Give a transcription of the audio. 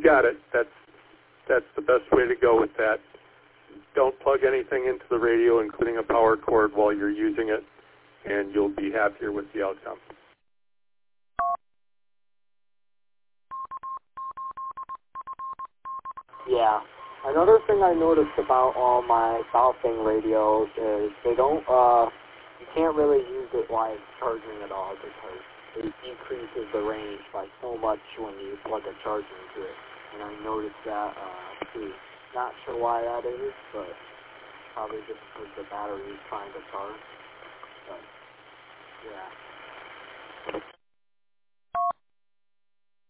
you've got it. That's the best way to go with that. Don't plug anything into the radio, including a power cord, while you're using it, and you'll be happier with the outcome. Yeah. Another thing I noticed about all my Baofeng radios is they don't, you can't really use it while it's charging at all because it decreases the range by so much when you plug a charger into it. And I noticed that, too. Not sure why that is, but probably just because the battery is trying to charge. But, yeah.